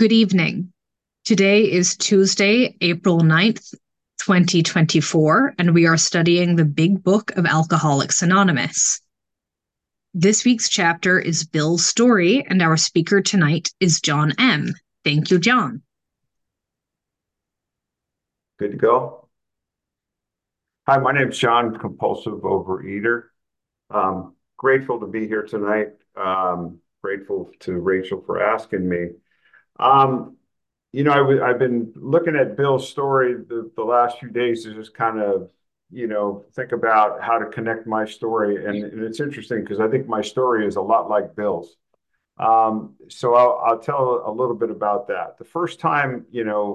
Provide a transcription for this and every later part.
Good evening. Today is Tuesday, April 9th, 2024, and we are studying the Big Book of Alcoholics Anonymous. This week's chapter is Bill's story, and our speaker tonight is John M. Thank you, John. Good to go. Hi, my name's John, compulsive overeater. Grateful to be here tonight. Grateful to Rachel for asking me. Um, I've been looking at Bill's story the last few days to just kind of, think about how to connect my story. And it's interesting because I think my story is a lot like Bill's. So I'll tell a little bit about that. The first time,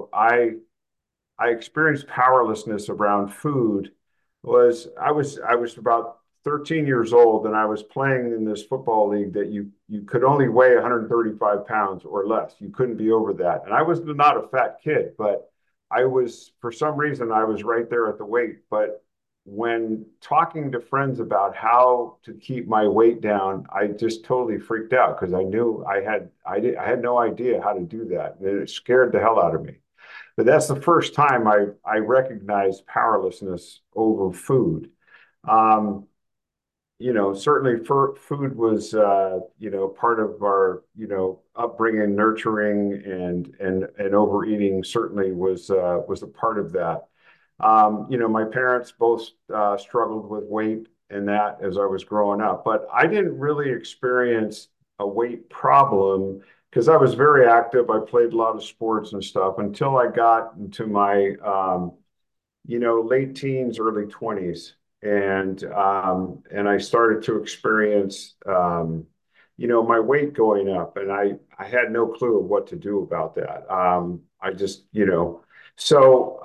I experienced powerlessness around food was I was about 13 years old, and I was playing in this football league that you could only weigh 135 pounds or less. You couldn't be over that. And I was not a fat kid, but I was, for some reason, I was right there at the weight. But when talking to friends about how to keep my weight down, I just totally freaked out because I knew I had no idea how to do that. And it scared the hell out of me. But that's the first time I recognized powerlessness over food. Um, Certainly food was, part of our, upbringing, nurturing, and overeating certainly was a part of that. My parents both struggled with weight and that as I was growing up, but I didn't really experience a weight problem because I was very active. I played a lot of sports and stuff until I got into my, late teens, early 20s. And I started to experience, my weight going up, and I had no clue of what to do about that. I just, so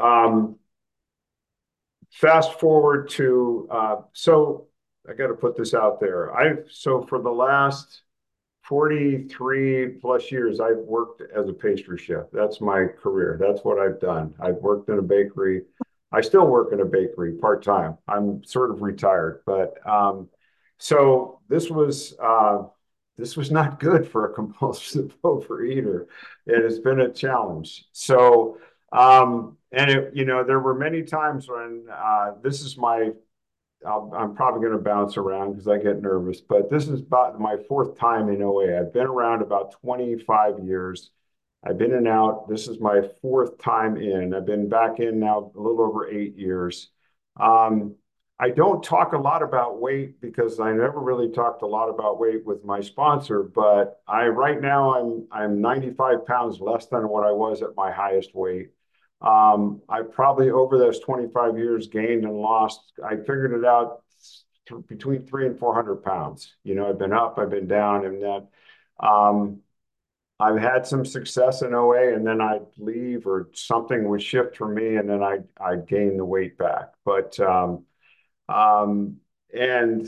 fast forward to, so I got to put this out there. So for the last 43 plus years, I've worked as a pastry chef. That's my career. That's what I've done. I've worked in a bakery. I still work in a bakery part time. I'm sort of retired, but so this was not good for a compulsive overeater. It has been a challenge. So and there were many times when this is my I'm probably going to bounce around because I get nervous, but this is about my fourth time in OA. I've been around about 25 years. I've been in and out. This is my fourth time in. I've been back in now a little over 8 years. Um, I don't talk a lot about weight because I never really talked a lot about weight with my sponsor, but I right now I'm 95 pounds less than what I was at my highest weight. I probably over those 25 years gained and lost. I figured it out between 300 and 400 pounds. I've been up, I've been down, and that. Um, I've had some success in OA, and then I'd leave or something would shift for me, and then I'd gain the weight back. But um, and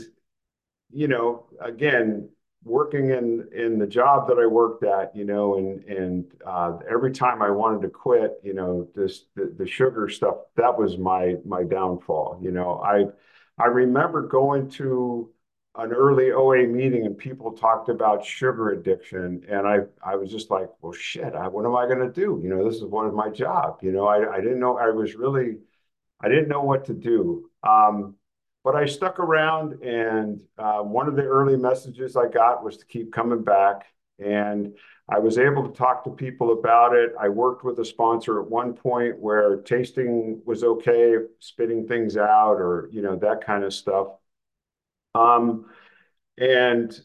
again, working in the job that I worked at, and every time I wanted to quit, the sugar stuff, that was my downfall. I remember going to an early OA meeting and people talked about sugar addiction, and I was just like, well, shit, what am I going to do? This is one of my job. I didn't know I didn't know what to do. But I stuck around, and one of the early messages I got was to keep coming back. And I was able to talk to people about it. I worked with a sponsor at one point where tasting was okay, spitting things out, or that kind of stuff. Um, and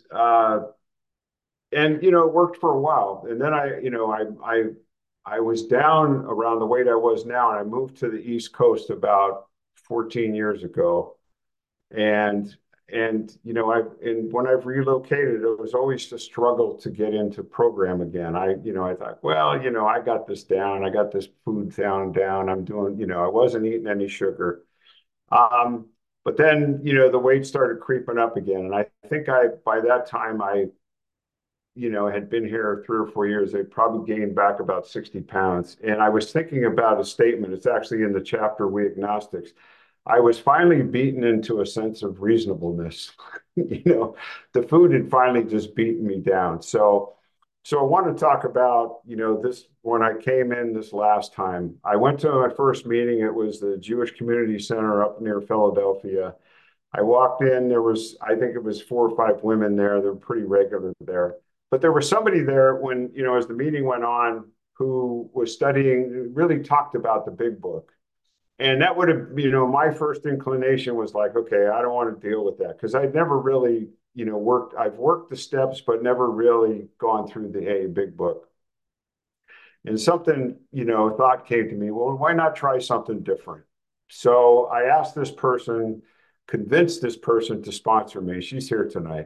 it worked for a while. And then I was down around the weight I was now, and I moved to the East Coast about 14 years ago. And and when I've relocated, it was always a struggle to get into program again. I thought, well, I got this down, I got this food down. I'm doing, I wasn't eating any sugar. Um, but then, the weight started creeping up again. And I think by that time, had been here 3 or 4 years. I probably gained back about 60 pounds. And I was thinking about a statement. It's actually in the chapter, We Agnostics. I was finally beaten into a sense of reasonableness. The food had finally just beaten me down. So So I want to talk about, this when I came in this last time. I went to my first meeting. It was the Jewish Community Center up near Philadelphia. I walked in, I think it was 4 or 5 women there. They're pretty regular there. But there was somebody there when, as the meeting went on, who was studying, really talked about the big book. And that would have, my first inclination was like, okay, I don't want to deal with that because I'd never really, I've worked the steps, but never really gone through the A big book. And something, thought came to me, well, why not try something different? So I asked this person, convinced this person to sponsor me. She's here tonight.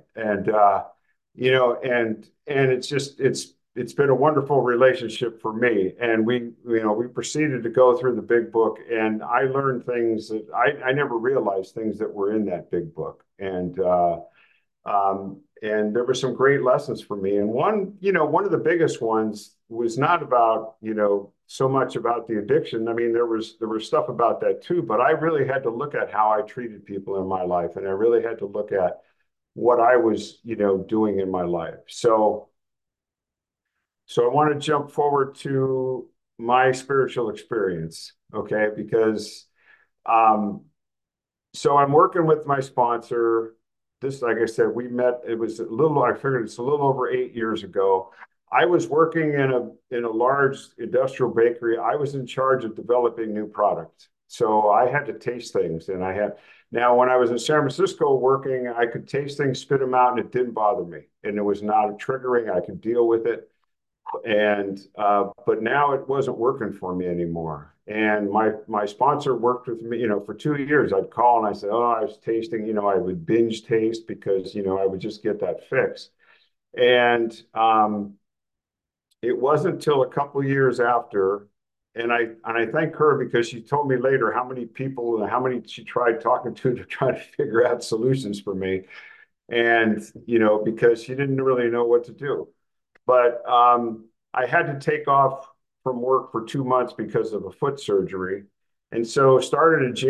And it's been a wonderful relationship for me. And we proceeded to go through the big book, and I learned things that I never realized, things that were in that big book. And there were some great lessons for me. And one of the biggest ones was not about, so much about the addiction. I mean, there was stuff about that too, but I really had to look at how I treated people in my life. And I really had to look at what I was, doing in my life. So I want to jump forward to my spiritual experience, okay? Because so I'm working with my sponsor. This, like I said, we met, I figured it's a little over 8 years ago. I was working in a large industrial bakery. I was in charge of developing new products. So I had to taste things. Now when I was in San Francisco working, I could taste things, spit them out, and it didn't bother me. And it was not triggering. I could deal with it. But now it wasn't working for me anymore. And my sponsor worked with me, for 2 years. I'd call and I said, oh, I was tasting, I would binge taste because, I would just get that fix. And it wasn't until a couple of years after, and I thank her because she told me later how many people and how many she tried talking to try to figure out solutions for me. And, because she didn't really know what to do. But I had to take off from work for 2 months because of a foot surgery. And so started in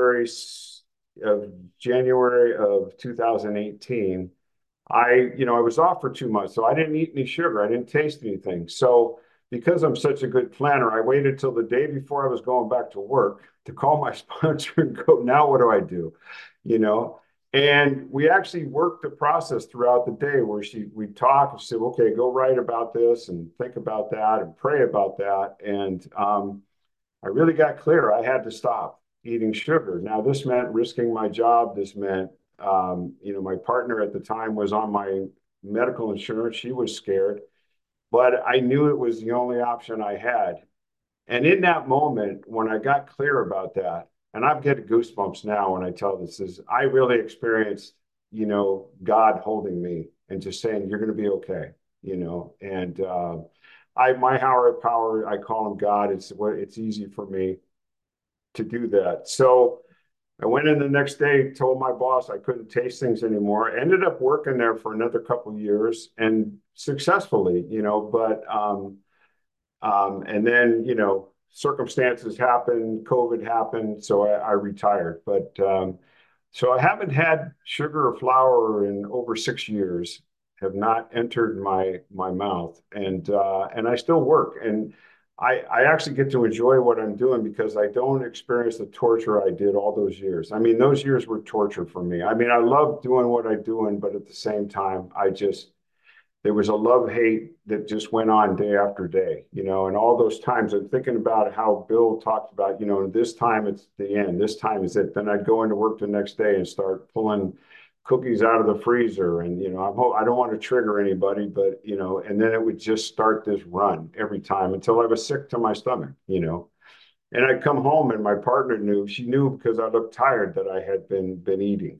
January of 2018. I was off for 2 months, so I didn't eat any sugar. I didn't taste anything. So because I'm such a good planner, I waited till the day before I was going back to work to call my sponsor and go, now what do I do? You know, and we actually worked the process throughout the day where we talk and she said, okay, go write about this and think about that and pray about that. And I really got clear. I had to stop eating sugar. Now, this meant risking my job. This meant, my partner at the time was on my medical insurance. She was scared, but I knew it was the only option I had. And in that moment, when I got clear about that, and I'm getting goosebumps now when I tell this, I really experienced, God holding me and just saying, you're going to be okay, and my higher power, I call him God. It's easy for me to do that. So I went in the next day, told my boss I couldn't taste things anymore. Ended up working there for another couple of years and successfully, and then, circumstances happened, COVID happened, so I retired. But so I haven't had sugar or flour in over 6 years, have not entered my mouth, and I still work. And I actually get to enjoy what I'm doing because I don't experience the torture I did all those years. I mean, those years were torture for me. I mean, I love doing what I'm doing, but at the same time, there was a love hate that just went on day after day, and all those times I'm thinking about how Bill talked about, this time it's the end, this time is it. Then I'd go into work the next day and start pulling cookies out of the freezer. And, I don't want to trigger anybody, but, and then it would just start this run every time until I was sick to my stomach, and I'd come home and my partner she knew because I looked tired that I had been eating.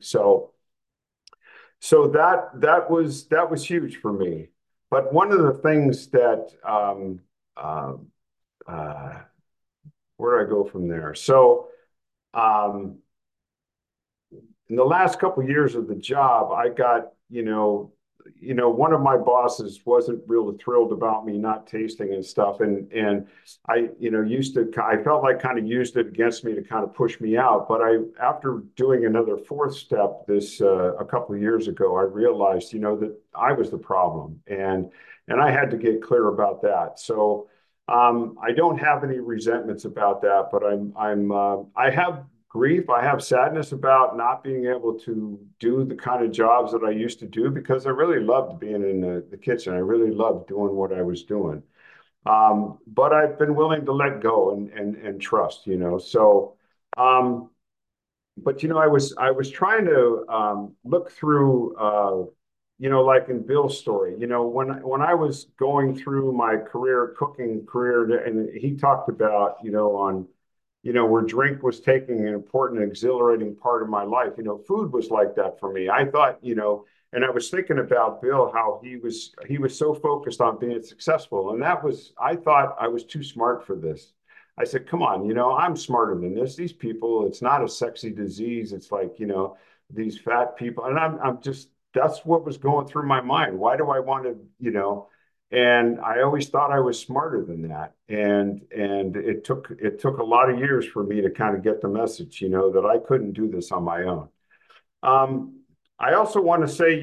So that was huge for me. But one of the things that uh, uh, where do I go from there? So um, in the last couple of years of the job, I got one of my bosses wasn't really thrilled about me not tasting and stuff. And I, I felt like kind of used it against me to kind of push me out. But after doing another fourth step a couple of years ago, I realized, that I was the problem, and I had to get clear about that. So I don't have any resentments about that, but I have grief. I have sadness about not being able to do the kind of jobs that I used to do because I really loved being in the kitchen. I really loved doing what I was doing. But I've been willing to let go and trust, So, um, but I was trying to look through like in Bill's story, when I was going through my cooking career, and he talked about, where drink was taking an important, exhilarating part of my life. Food was like that for me. I thought, and I was thinking about Bill, how he was so focused on being successful, and I thought I was too smart for this. I said, come on, I'm smarter than this. These people, it's not a sexy disease. It's like, these fat people. And I'm just, that's what was going through my mind. Why do I want to, and I always thought I was smarter than that. And it took a lot of years for me to kind of get the message, that I couldn't do this on my own. Um, I also want to say,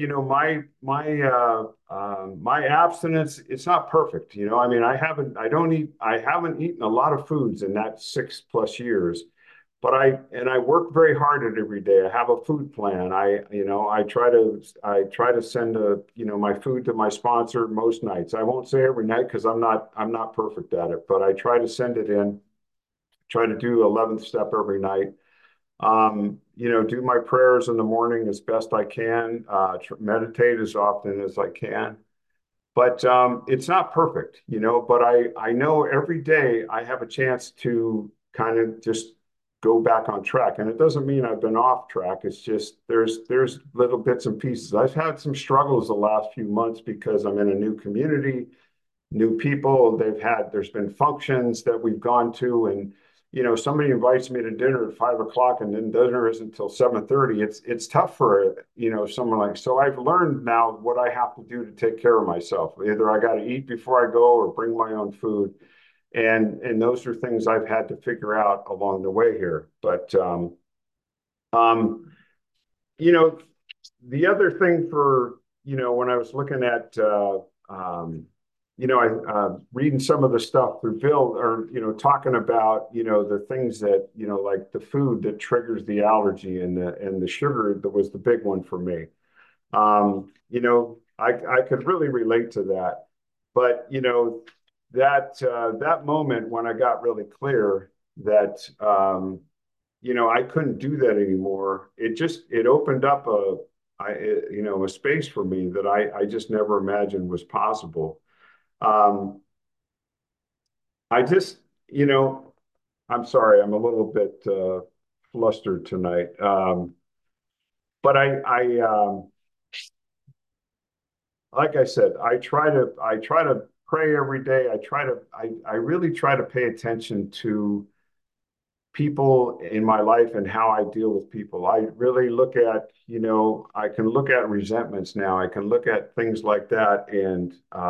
my abstinence, it's not perfect. I mean, I haven't eaten a lot of foods in that 6+ years, but I work very hard at it every day. I have a food plan. I try to send my food to my sponsor most nights. I won't say every night because I'm not perfect at it, but I try to send it in, try to do 11th step every night. Do my prayers in the morning as best I can, meditate as often as I can. But it's not perfect, but I know every day I have a chance to kind of just go back on track. And it doesn't mean I've been off track. It's just there's little bits and pieces. I've had some struggles the last few months because I'm in a new community, new people. There's been functions that we've gone to, and somebody invites me to dinner at 5 o'clock, and then dinner isn't until 7:30. It's tough for someone like. So I've learned now what I have to do to take care of myself. Either I got to eat before I go or bring my own food, and those are things I've had to figure out along the way here. But um, you know, the other thing for when I was looking at I reading some of the stuff through Bill, or talking about the things that like the food that triggers the allergy, and the sugar that was the big one for me. I could really relate to that, but that moment when I got really clear that I couldn't do that anymore. It opened up a space for me that I just never imagined was possible. Um, I just, I'm sorry, I'm a little bit flustered tonight. But like I said, I try to pray every day. I really try to pay attention to people in my life and how I deal with people. I really look at, I can look at resentments now. I can look at things like that, and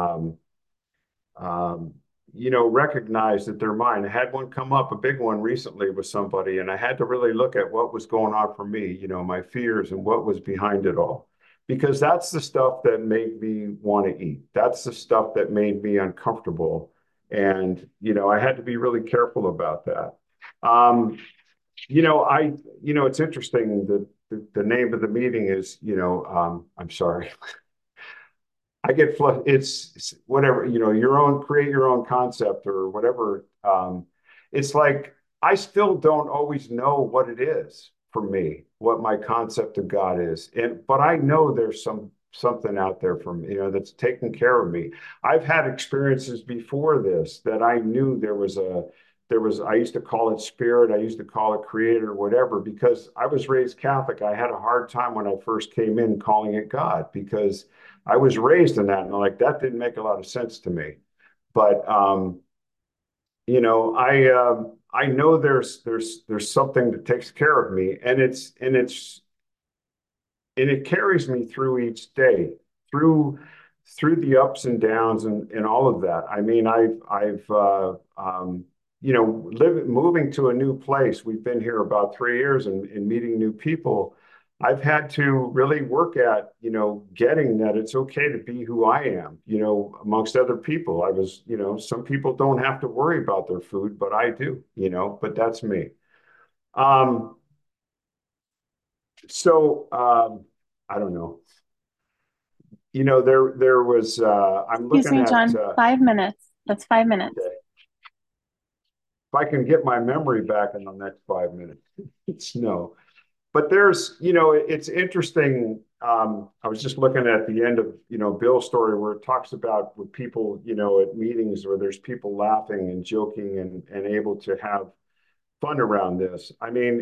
um, recognize that they're mine. I had one come up, a big one recently with somebody, and I had to really look at what was going on for me, my fears and what was behind it all. Because that's the stuff that made me want to eat. That's the stuff that made me uncomfortable. And, I had to be really careful about that. Um, it's interesting that the name of the meeting is, I'm sorry, I get it's whatever, create your own concept or whatever. It's like I still don't always know what it is for me, what my concept of God is. But I know there's something out there for me, that's taking care of me. I've had experiences before this that I knew I used to call it spirit, I used to call it creator, whatever, because I was raised Catholic. I had a hard time when I first came in calling it God because I was raised in that, and like that didn't make a lot of sense to me. But I know there's something that takes care of me, and it carries me through each day, through the ups and downs and all of that. I mean, I've moving to a new place. We've been here about 3 years and meeting new people. I've had to really work at, getting that it's okay to be who I am, amongst other people. Some people don't have to worry about their food, but I do, but that's me. Um, I don't know. There was I'm Excuse looking me, at John. 5 minutes. That's 5 minutes. okay, if I can get my memory back in the next 5 minutes. It's no. But it's interesting. I was just looking at the end of, Bill's story where it talks about with people, at meetings where there's people laughing and joking and able to have fun around this. I mean,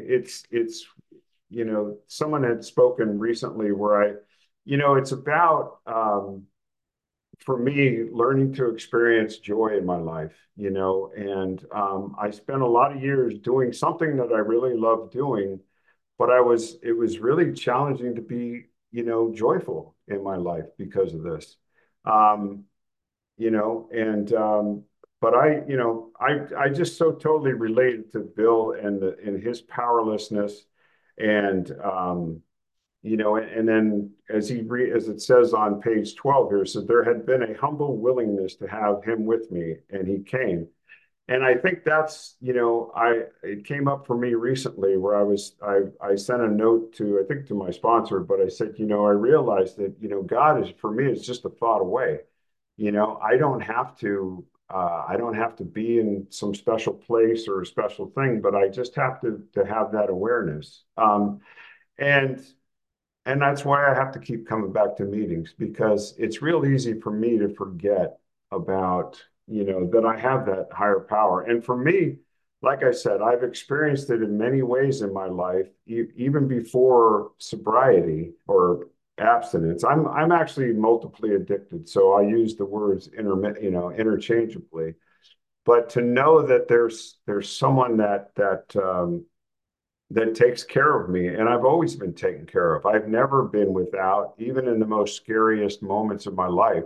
someone had spoken recently where it's about, for me, learning to experience joy in my life, and I spent a lot of years doing something that I really love doing, but it was really challenging to be, joyful in my life because of this. Um, and but I just so totally related to Bill and his powerlessness and and then as it says on page 12 here, so there had been a humble willingness to have him with me, and he came. And I think that's, it came up for me recently where I sent a note to, I think to my sponsor, but I said, I realized that, God is, for me, is just a thought away. I don't have to be in some special place or a special thing, but I just have to have that awareness. And and that's why I have to keep coming back to meetings because it's real easy for me to forget about, that I have that higher power. And for me, like I said, I've experienced it in many ways in my life, even before sobriety or abstinence. I'm actually multiply addicted, so I use the words interchangeably. But to know that there's someone that takes care of me. And I've always been taken care of. I've never been without, even in the most scariest moments of my life,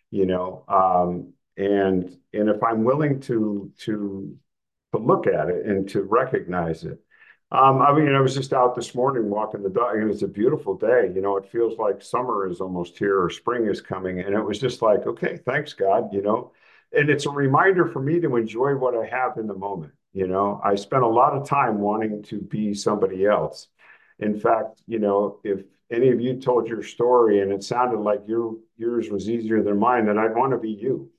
and if I'm willing to look at it and to recognize it. I mean, I was just out this morning walking the dog, and it's a beautiful day. It feels like summer is almost here or spring is coming. And it was just like, okay, thanks, God, And it's a reminder for me to enjoy what I have in the moment. I spent a lot of time wanting to be somebody else. In fact, if any of you told your story and it sounded like yours was easier than mine, then I'd want to be you,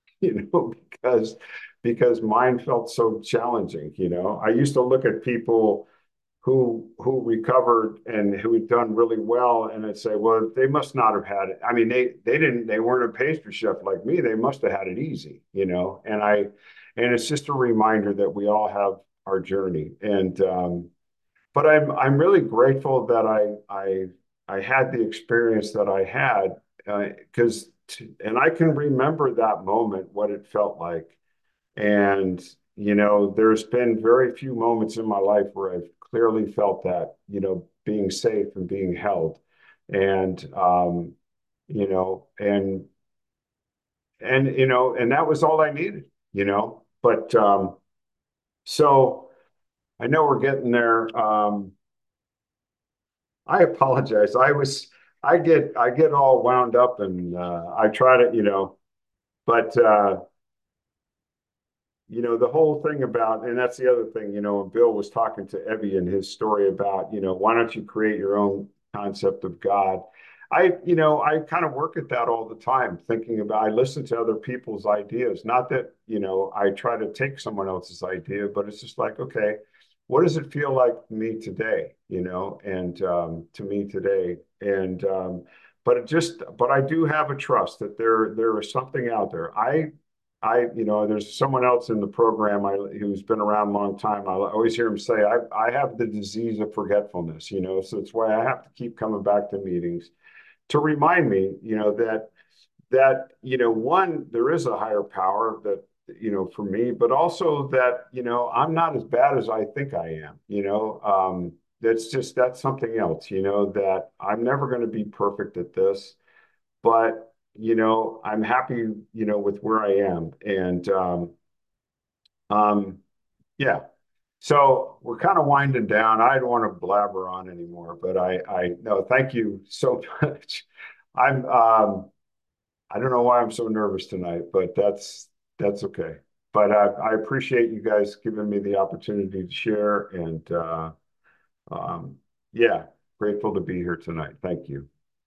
because mine felt so challenging. I used to look at people who recovered and who had done really well, and I'd say, well, they must not have had it. I mean, they weren't a pastry chef like me. They must have had it easy, and it's just a reminder that we all have our journey. And but I'm really grateful that I had the experience that I had because and I can remember that moment, what it felt like. And, there's been very few moments in my life where I've clearly felt that, being safe and being held. And, and that was all I needed, But so I know we're getting there. I apologize. I get all wound up and I try to, but the whole thing about, and that's the other thing, when Bill was talking to Evie in his story about, why don't you create your own concept of God? I kind of work at that all the time, thinking about, I listen to other people's ideas. Not that, I try to take someone else's idea, but it's just like, okay, what does it feel like to me today, and to me today? And, but I do have a trust that there is something out there. There's someone else in the program who's been around a long time. I always hear him say, I have the disease of forgetfulness, so it's why I have to keep coming back to meetings to remind me, one, there is a higher power that, for me, but also that, I'm not as bad as I think I am, that's something else, that I'm never going to be perfect at this. but I'm happy, with where I am. And um, yeah. So we're kind of winding down. I don't want to blabber on anymore, but I no, thank you so much. I'm I don't know why I'm so nervous tonight, but that's okay. But I appreciate you guys giving me the opportunity to share, and um, yeah, grateful to be here tonight. Thank you.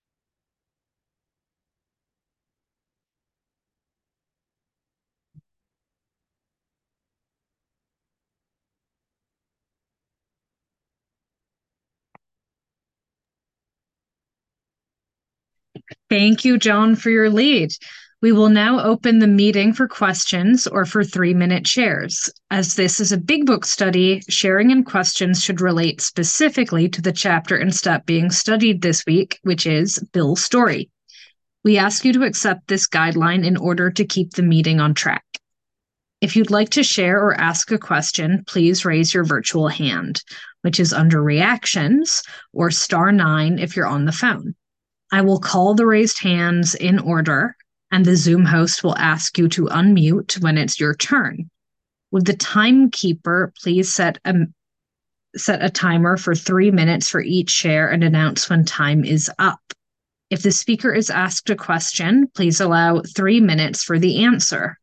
Thank you, John, for your lead. We will now open the meeting for questions or for 3-minute shares. As this is a big book study, sharing and questions should relate specifically to the chapter and step being studied this week, which is Bill's story. We ask you to accept this guideline in order to keep the meeting on track. If you'd like to share or ask a question, please raise your virtual hand, which is under reactions, or *9 if you're on the phone. I will call the raised hands in order, and the Zoom host will ask you to unmute when it's your turn. Would the timekeeper please set a timer for 3 minutes for each share and announce when time is up? If the speaker is asked a question, please allow 3 minutes for the answer.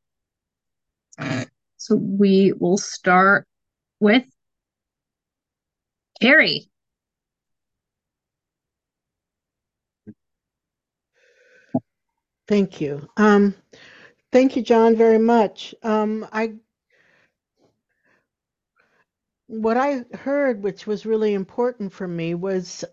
So we will start with Carrie. Thank you. Thank you, John, very much. What I heard, which was really important for me, was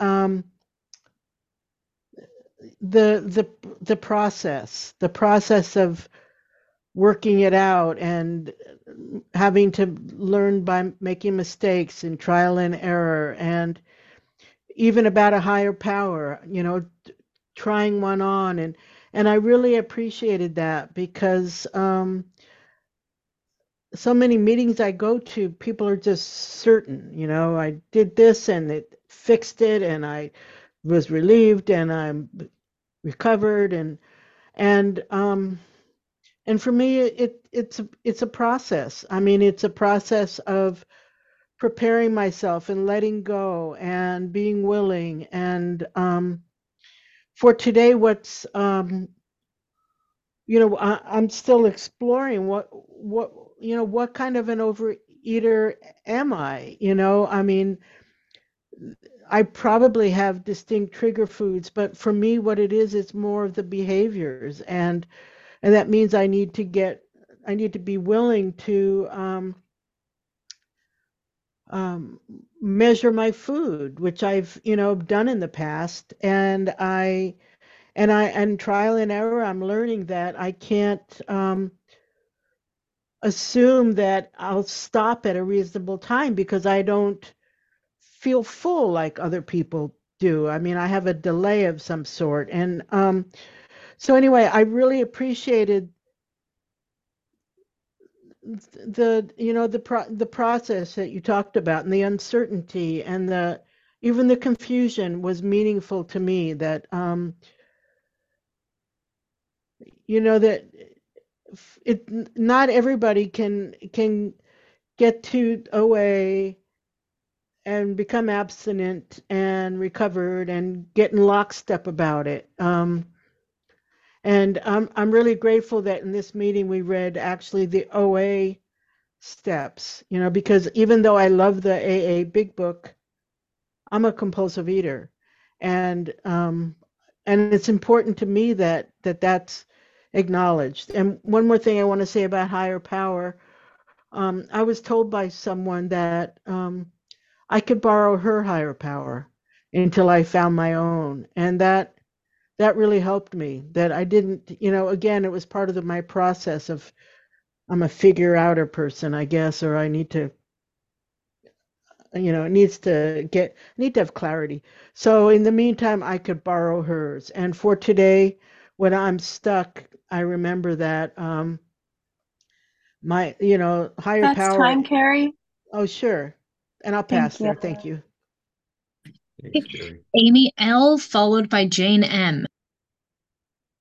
the process of working it out and having to learn by making mistakes and trial and error, and even about a higher power, trying one on, and I really appreciated that because so many meetings I go to, people are just certain, I did this and it fixed it, and I was relieved, and I'm recovered, and for me, it's a process. I mean, it's a process of preparing myself and letting go and being willing. And for today, I'm still exploring what kind of an overeater am I? I mean, I probably have distinct trigger foods, but for me, what it is, it's more of the behaviors, and that means I need to be willing to measure my food, which I've done in the past, and trial and error. I'm learning that I can't assume that I'll stop at a reasonable time because I don't feel full like other people do. I mean, I have a delay of some sort, and so anyway, I really appreciated the process that you talked about, and the uncertainty, and even the confusion was meaningful to me. That that not everybody can get to OA and become abstinent and recovered and get in lockstep about it. And I'm really grateful that in this meeting we read actually the OA steps, because even though I love the AA Big Book, I'm a compulsive eater, and it's important to me that's acknowledged. And one more thing I want to say about higher power. I was told by someone that I could borrow her higher power until I found my own, and that really helped me. That I didn't, again, it was part of my process of I'm a figure outer person, I guess, or I need to, need to have clarity. So in the meantime, I could borrow hers. And for today, when I'm stuck, I remember that my, higher That's power. time, Carrie. Oh, sure. And I'll pass Thank you. there. Thank you. Thanks, Gary. Amy L., followed by Jane M.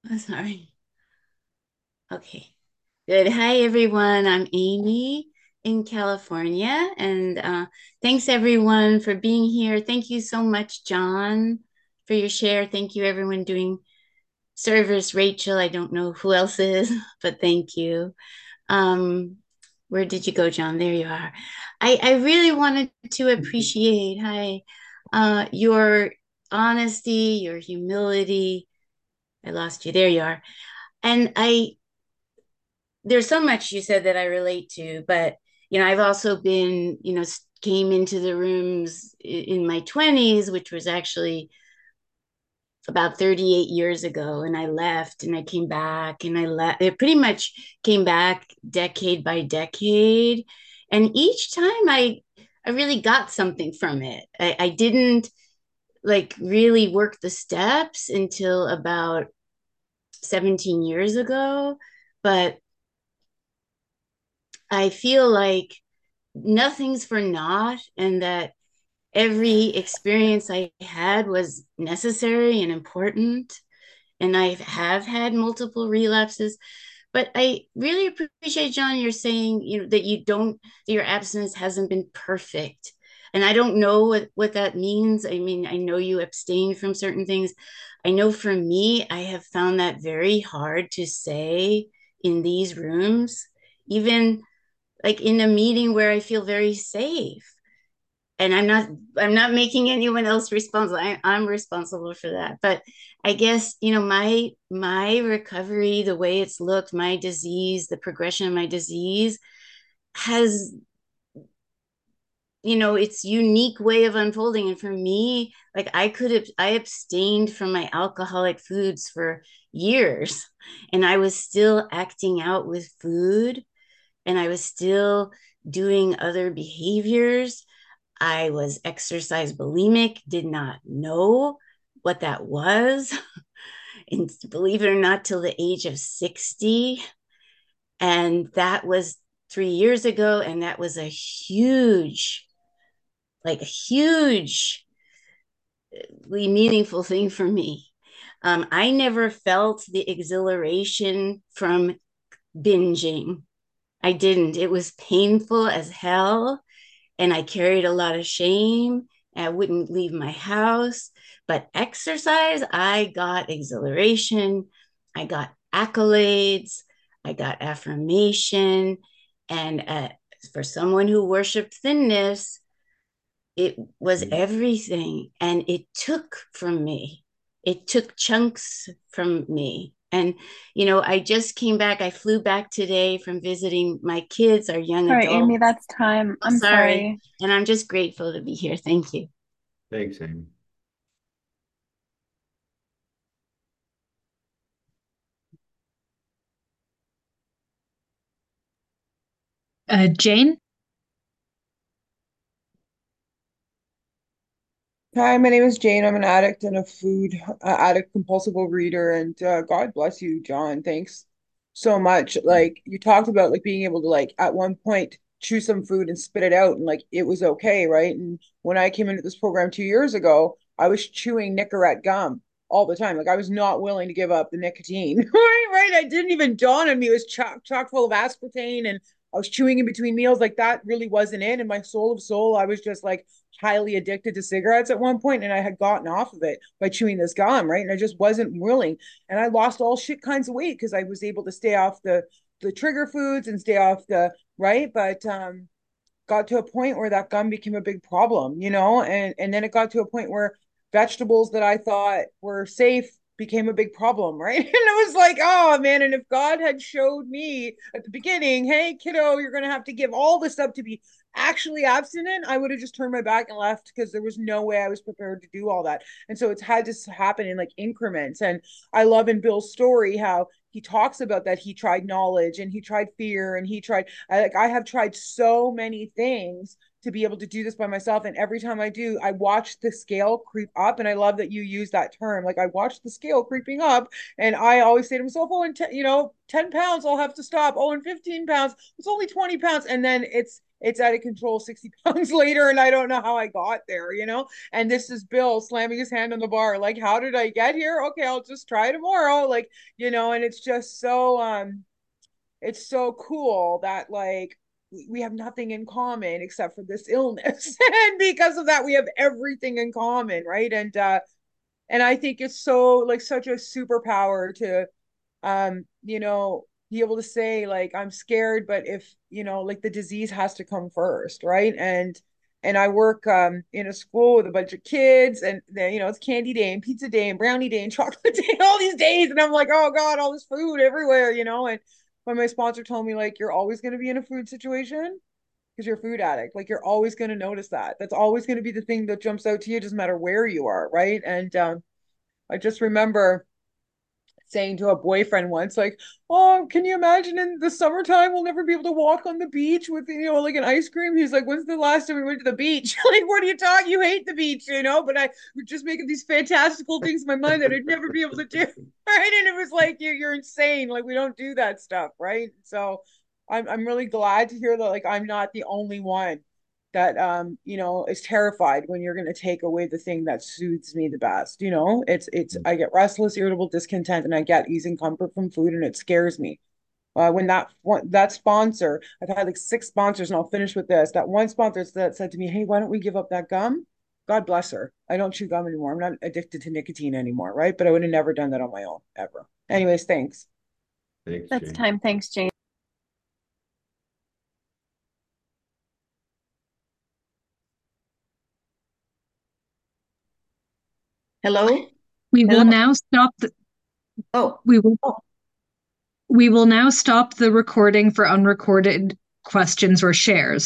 Oh, sorry. Okay. Good. Hi, everyone. I'm Amy in California. And thanks, everyone, for being here. Thank you so much, John, for your share. Thank you, everyone doing service. Rachel, I don't know who else is, but thank you. Where did you go, John? There you are. I really wanted to appreciate, hi, your honesty, your humility. I lost you. There you are. And there's so much you said that I relate to, but I've also been, came into the rooms in my 20s, which was actually about 38 years ago, and I left and I came back and I left. It pretty much came back decade by decade. And each time I really got something from it. I didn't like really work the steps until about 17 years ago, but I feel like nothing's for naught and that every experience I had was necessary and important. And I have had multiple relapses, but I really appreciate, John, you're saying, that that your abstinence hasn't been perfect. And I don't know what that means. I mean, I know you abstain from certain things. I know for me, I have found that very hard to say in these rooms, even like in a meeting where I feel very safe. And I'm not making anyone else responsible. I'm responsible for that. But I guess, my recovery, the way it's looked, my disease, the progression of my disease has, its unique way of unfolding. And for me, like I abstained from my alcoholic foods for years, and I was still acting out with food, and I was still doing other behaviors. I was exercise bulimic, did not know what that was. And believe it or not, till the age of 60. And that was 3 years ago. And that was a huge, like a hugely meaningful thing for me. I never felt the exhilaration from binging. I didn't. It was painful as hell, and I carried a lot of shame. And I wouldn't leave my house. But exercise, I got exhilaration, I got accolades, I got affirmation. And for someone who worshiped thinness, it was everything. And it took from me, it took chunks from me. And, I just came back. I flew back today from visiting my kids, our young All right, Amy, adults. that's time. Oh, I'm sorry. sorry. And I'm just grateful to be here. Thank you. Thanks, Amy. Jane? Hi, my name is Jane. I'm an addict and a food addict, compulsive overeater, and God bless you, John. Thanks so much. Like you talked about, like being able to like at one point chew some food and spit it out, and like it was okay, right? And when I came into this program 2 years ago, I was chewing Nicorette gum all the time. Like I was not willing to give up the nicotine, right? Right? I didn't even dawn on me. It was chock full of aspartame, and I was chewing in between meals. Like that really wasn't it. And my soul of soul, I was just like highly addicted to cigarettes at one point, and I had gotten off of it by chewing this gum, right? And I just wasn't willing. And I lost all shit kinds of weight because I was able to stay off the trigger foods and stay off the right. But got to a point where that gum became a big problem, and then it got to a point where vegetables that I thought were safe became a big problem, right? And it was like, oh man, and if God had showed me at the beginning, hey kiddo, you're gonna have to give all this up to be actually abstinent, I would have just turned my back and left because there was no way I was prepared to do all that. And so it's had to happen in like increments. And I love in Bill's story how he talks about that he tried knowledge and he tried fear and he tried I have tried so many things to be able to do this by myself. And every time I do, I watch the scale creep up. And I love that you use that term. Like I watch the scale creeping up, and I always say to myself, oh, in 10 pounds, I'll have to stop. Oh, in 15 pounds, it's only 20 pounds. And then it's out of control 60 pounds later, and I don't know how I got there, you know? And this is Bill slamming his hand on the bar, like, how did I get here? Okay, I'll just try tomorrow. Like, you know, and it's just so it's so cool that like we have nothing in common except for this illness. And because of that, we have everything in common, right? And I think it's so like such a superpower to you know, be able to say like I'm scared, but if, you know, like the disease has to come first, right? And I work in a school with a bunch of kids, and then, you know, it's candy day and pizza day and brownie day and chocolate day and all these days, and I'm like, oh God, all this food everywhere, you know. And when my sponsor told me like you're always going to be in a food situation because you're a food addict, like you're always going to notice that. That's always going to be the thing that jumps out to you, doesn't matter where you are, right? And I just remember saying to a boyfriend once, like, "Oh, can you imagine in the summertime we'll never be able to walk on the beach with, you know, like an ice cream?" He's like, "When's the last time we went to the beach?" Like, what are you talking? You hate the beach, you know? But I was just making these fantastical things in my mind that I'd never be able to do, right? And it was like, you're insane. Like, we don't do that stuff, right? So I'm really glad to hear that like I'm not the only one that you know, is terrified when you're going to take away the thing that soothes me the best. You know, it's I get restless, irritable, discontent, and I get ease and comfort from food, and it scares me. When that sponsor, I've had like 6 sponsors, and I'll finish with this. That one sponsor that said to me, "Hey, why don't we give up that gum?" God bless her. I don't chew gum anymore. I'm not addicted to nicotine anymore, right? But I would have never done that on my own ever. Anyways, thanks. Thanks, That's Jane. time. Thanks, Jane. Hello? We will Hello? now stop the, Oh, we will now stop the recording for unrecorded questions or shares.